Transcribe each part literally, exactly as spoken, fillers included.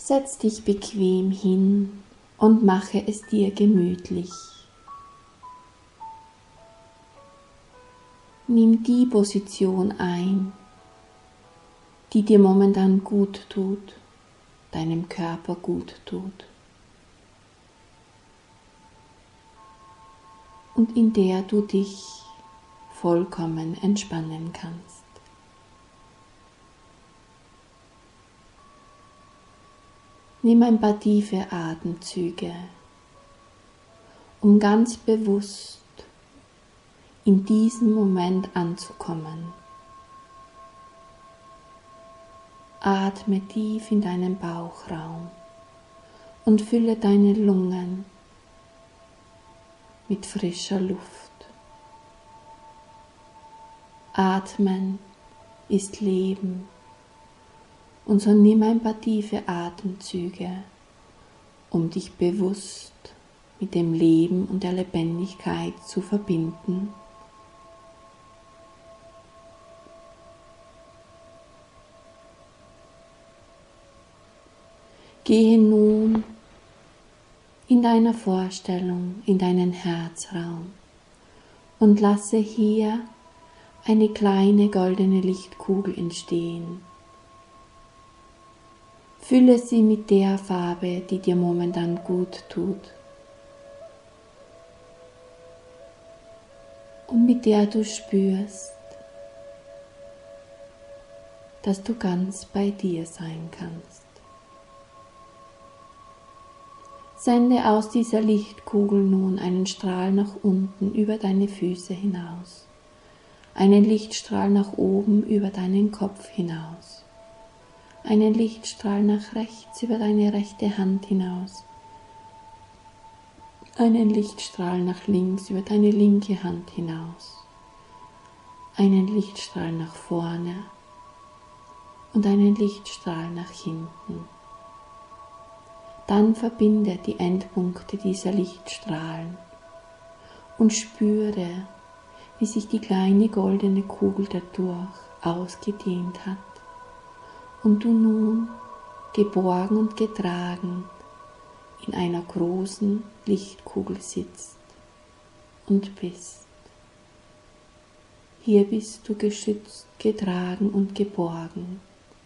Setz dich bequem hin und mache es dir gemütlich. Nimm die Position ein, die dir momentan gut tut, deinem Körper gut tut und in der du dich vollkommen entspannen kannst. Nimm ein paar tiefe Atemzüge, um ganz bewusst in diesem Moment anzukommen. Atme tief in deinen Bauchraum und fülle deine Lungen mit frischer Luft. Atmen ist Leben, und so nimm ein paar tiefe Atemzüge, um dich bewusst mit dem Leben und der Lebendigkeit zu verbinden. Gehe nun in deiner Vorstellung in deinen Herzraum und lasse hier eine kleine goldene Lichtkugel entstehen. Fülle sie mit der Farbe, die dir momentan gut tut und mit der du spürst, dass du ganz bei dir sein kannst. Sende aus dieser Lichtkugel nun einen Strahl nach unten über deine Füße hinaus, einen Lichtstrahl nach oben über deinen Kopf hinaus, einen Lichtstrahl nach rechts über deine rechte Hand hinaus, einen Lichtstrahl nach links über deine linke Hand hinaus, einen Lichtstrahl nach vorne und einen Lichtstrahl nach hinten. Dann verbinde die Endpunkte dieser Lichtstrahlen und spüre, wie sich die kleine goldene Kugel dadurch ausgedehnt hat und du nun geborgen und getragen in einer großen Lichtkugel sitzt und bist. Hier bist du geschützt, getragen und geborgen.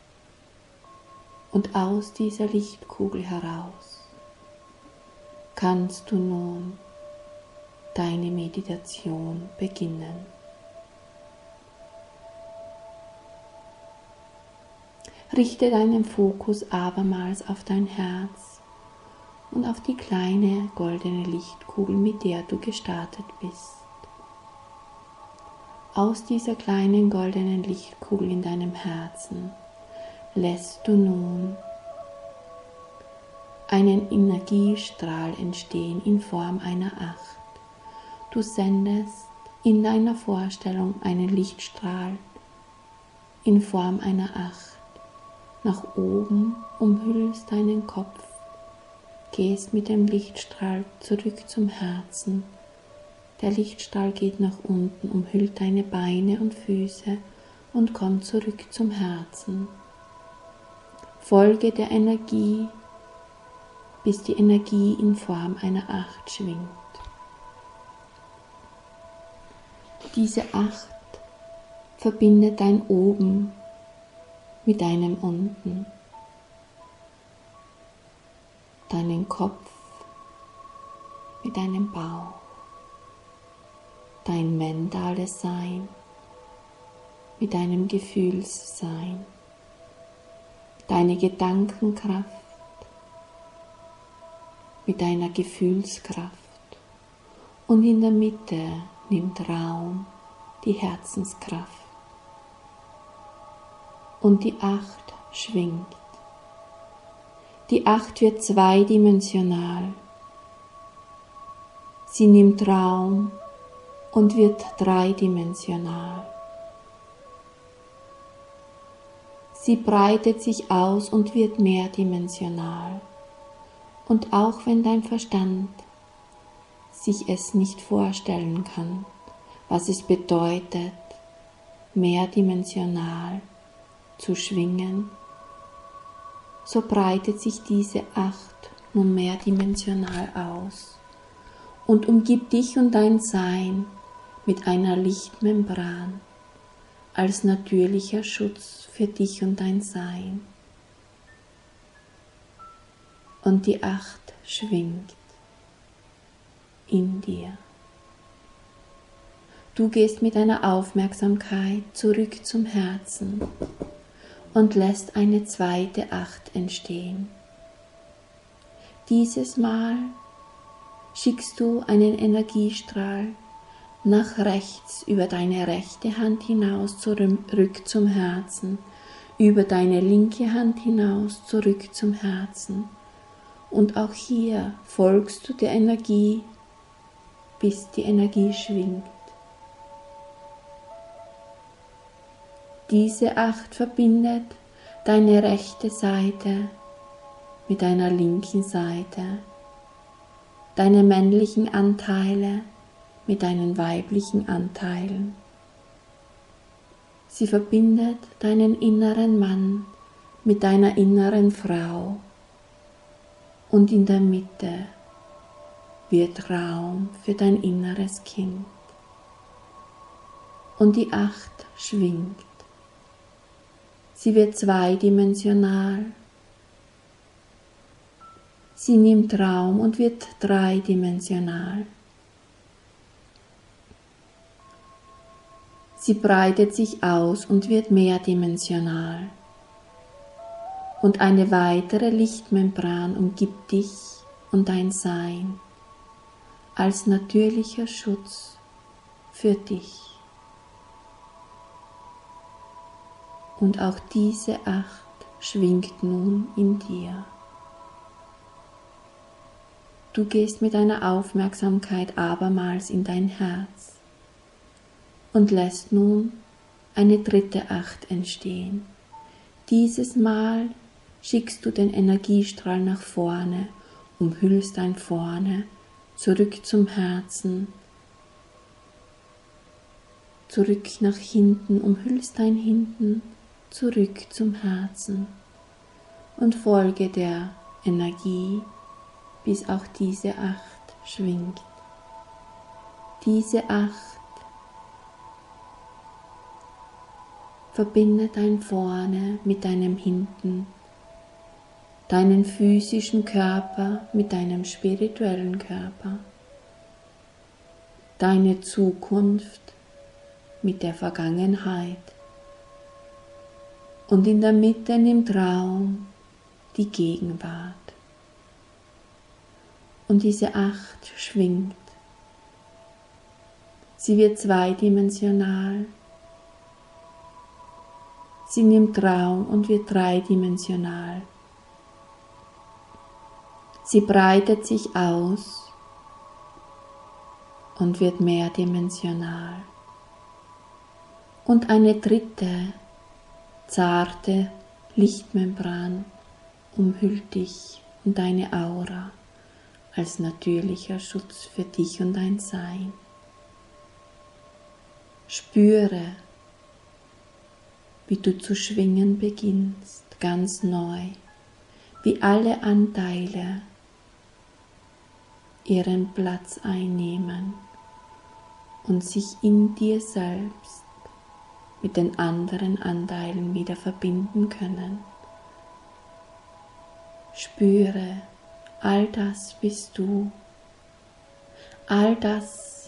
Und aus dieser Lichtkugel heraus kannst du nun deine Meditation beginnen. Richte deinen Fokus abermals auf dein Herz und auf die kleine goldene Lichtkugel, mit der du gestartet bist. Aus dieser kleinen goldenen Lichtkugel in deinem Herzen lässt du nun einen Energiestrahl entstehen in Form einer Acht. Du sendest in deiner Vorstellung einen Lichtstrahl in Form einer Acht nach oben, umhüllst deinen Kopf, gehst mit dem Lichtstrahl zurück zum Herzen. Der Lichtstrahl geht nach unten, umhüllt deine Beine und Füße und kommt zurück zum Herzen. Folge der Energie, bis die Energie in Form einer Acht schwingt. Diese Acht verbindet dein Oben mit deinem Unten, deinen Kopf mit deinem Bauch, dein mentales Sein mit deinem Gefühlssein, deine Gedankenkraft mit deiner Gefühlskraft und in der Mitte nimmt Raum die Herzenskraft und die Acht schwingt. Die Acht wird zweidimensional. Sie nimmt Raum und wird dreidimensional. Sie breitet sich aus und wird mehrdimensional. Und auch wenn dein Verstand sich es nicht vorstellen kann, was es bedeutet, mehrdimensional zu schwingen, so breitet sich diese Acht nun mehrdimensional aus und umgibt dich und dein Sein mit einer Lichtmembran als natürlicher Schutz für dich und dein Sein. Und die Acht schwingt in dir. Du gehst mit deiner Aufmerksamkeit zurück zum Herzen und lässt eine zweite Acht entstehen. Dieses Mal schickst du einen Energiestrahl nach rechts über deine rechte Hand hinaus zurück zum Herzen, über deine linke Hand hinaus zurück zum Herzen. Und auch hier folgst du der Energie, bis die Energie schwingt. Diese Acht verbindet deine rechte Seite mit deiner linken Seite, deine männlichen Anteile mit deinen weiblichen Anteilen. Sie verbindet deinen inneren Mann mit deiner inneren Frau und in der Mitte wird Raum für dein inneres Kind. Und die Acht schwingt. Sie wird zweidimensional. Sie nimmt Raum und wird dreidimensional. Sie breitet sich aus und wird mehrdimensional. Und eine weitere Lichtmembran umgibt dich und dein Sein als natürlicher Schutz für dich. Und auch diese Acht schwingt nun in dir. Du gehst mit deiner Aufmerksamkeit abermals in dein Herz und lässt nun eine dritte Acht entstehen. Dieses Mal schickst du den Energiestrahl nach vorne, umhüllst dein Vorne, zurück zum Herzen, zurück nach hinten, umhüllst dein Hinten, zurück zum Herzen und folge der Energie, bis auch diese Acht schwingt. Diese Acht verbindet dein Vorne mit deinem Hinten, deinen physischen Körper mit deinem spirituellen Körper, deine Zukunft mit der Vergangenheit. Und in der Mitte nimmt Raum die Gegenwart. Und diese Acht schwingt. Sie wird zweidimensional. Sie nimmt Raum und wird dreidimensional. Sie breitet sich aus und wird mehrdimensional. Und eine dritte zarte Lichtmembran umhüllt dich und deine Aura als natürlicher Schutz für dich und dein Sein. Spüre, wie du zu schwingen beginnst, ganz neu, wie alle Anteile ihren Platz einnehmen und sich in dir selbst mit den anderen Anteilen wieder verbinden können. Spüre, all das bist du, all das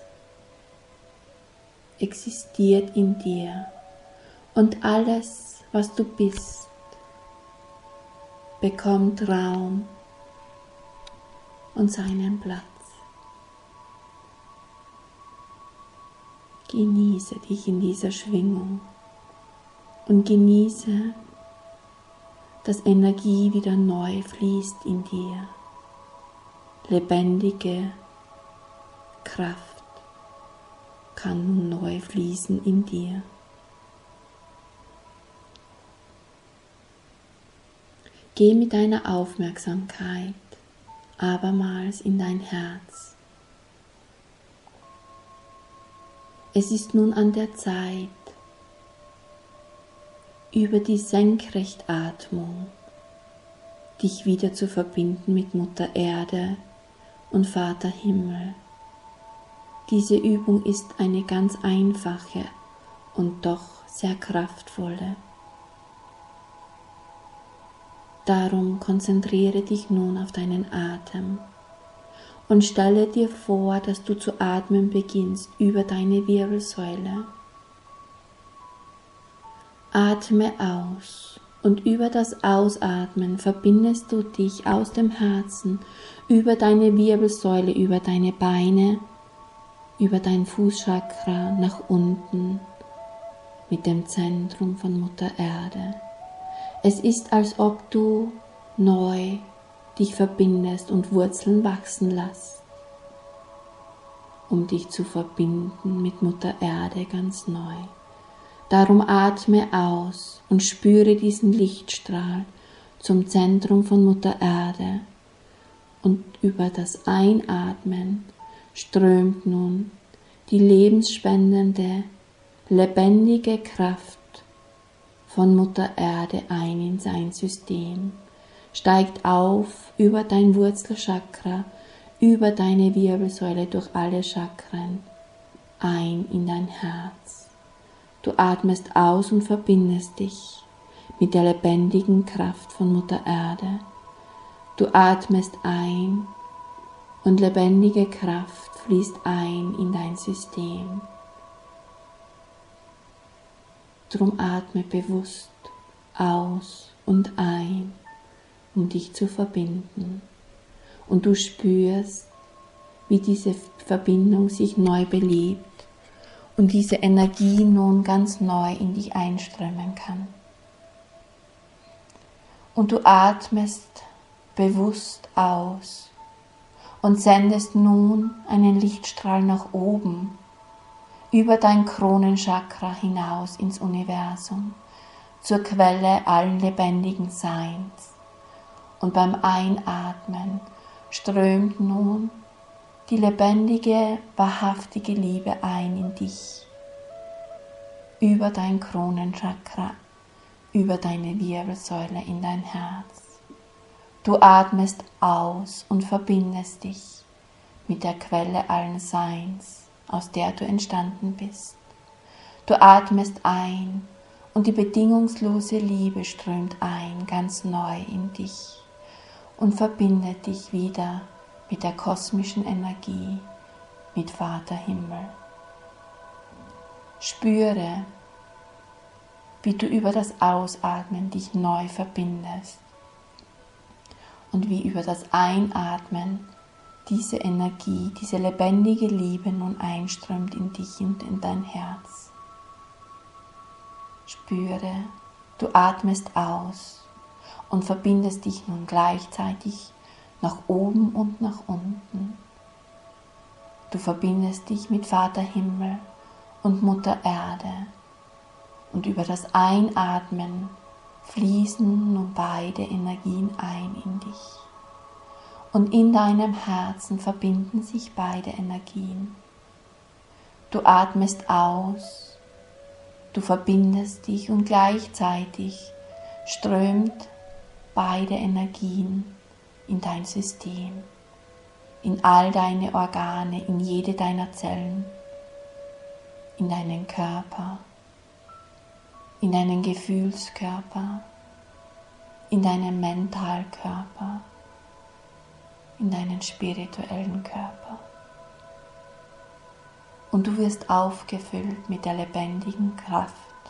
existiert in dir und alles, was du bist, bekommt Raum und seinen Platz. Genieße dich in dieser Schwingung und genieße, dass Energie wieder neu fließt in dir. Lebendige Kraft kann nun neu fließen in dir. Geh mit deiner Aufmerksamkeit abermals in dein Herz. Es ist nun an der Zeit, über die Senkrechtatmung dich wieder zu verbinden mit Mutter Erde und Vater Himmel. Diese Übung ist eine ganz einfache und doch sehr kraftvolle. Darum konzentriere dich nun auf deinen Atem und stelle dir vor, dass du zu atmen beginnst über deine Wirbelsäule. Atme aus und über das Ausatmen verbindest du dich aus dem Herzen über deine Wirbelsäule, über deine Beine, über dein Fußchakra nach unten mit dem Zentrum von Mutter Erde. Es ist, als ob du neu dich verbindest und Wurzeln wachsen lässt, um dich zu verbinden mit Mutter Erde ganz neu. Darum atme aus und spüre diesen Lichtstrahl zum Zentrum von Mutter Erde und über das Einatmen strömt nun die lebensspendende, lebendige Kraft von Mutter Erde ein in sein System, steigt auf über dein Wurzelchakra, über deine Wirbelsäule durch alle Chakren ein in dein Herz. Du atmest aus und verbindest dich mit der lebendigen Kraft von Mutter Erde. Du atmest ein und lebendige Kraft fließt ein in dein System. Drum atme bewusst aus und ein, um dich zu verbinden. Und du spürst, wie diese Verbindung sich neu belebt und diese Energie nun ganz neu in dich einströmen kann. Und du atmest bewusst aus und sendest nun einen Lichtstrahl nach oben, über dein Kronenchakra hinaus ins Universum, zur Quelle allen lebendigen Seins. Und beim Einatmen strömt nun die lebendige, wahrhaftige Liebe ein in dich, über dein Kronenchakra, über deine Wirbelsäule in dein Herz. Du atmest aus und verbindest dich mit der Quelle allen Seins, aus der du entstanden bist. Du atmest ein und die bedingungslose Liebe strömt ein, ganz neu in dich und verbindet dich wieder mit der kosmischen Energie, mit Vater Himmel. Spüre, wie du über das Ausatmen dich neu verbindest und wie über das Einatmen diese Energie, diese lebendige Liebe nun einströmt in dich und in dein Herz. Spüre, du atmest aus und verbindest dich nun gleichzeitig nach oben und nach unten. Du verbindest dich mit Vater Himmel und Mutter Erde und über das Einatmen fließen nun beide Energien ein in dich. Und in deinem Herzen verbinden sich beide Energien. Du atmest aus, du verbindest dich und gleichzeitig strömt beide Energien in dein System, in all deine Organe, in jede deiner Zellen, in deinen Körper, in deinen Gefühlskörper, in deinen Mentalkörper, in deinen spirituellen Körper. Und du wirst aufgefüllt mit der lebendigen Kraft.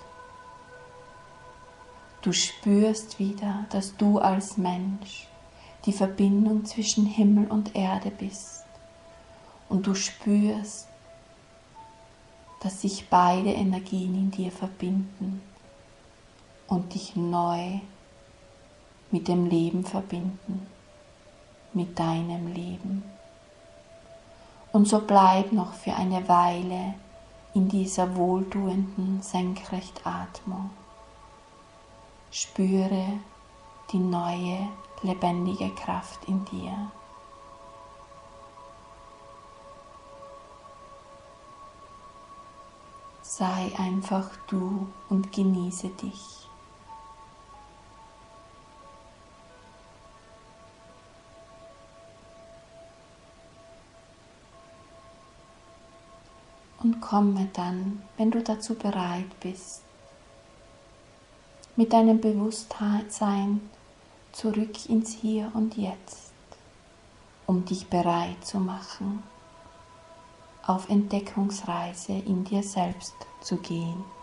Du spürst wieder, dass du als Mensch die Verbindung zwischen Himmel und Erde bist. Und du spürst, dass sich beide Energien in dir verbinden und dich neu mit dem Leben verbinden, mit deinem Leben. Und so bleib noch für eine Weile in dieser wohltuenden Senkrechtatmung. Spüre die neue, lebendige Kraft in dir. Sei einfach du und genieße dich. und komme dann, wenn du dazu bereit bist, mit deinem Bewusstsein zurück ins Hier und Jetzt, um dich bereit zu machen, auf Entdeckungsreise in dir selbst zu gehen.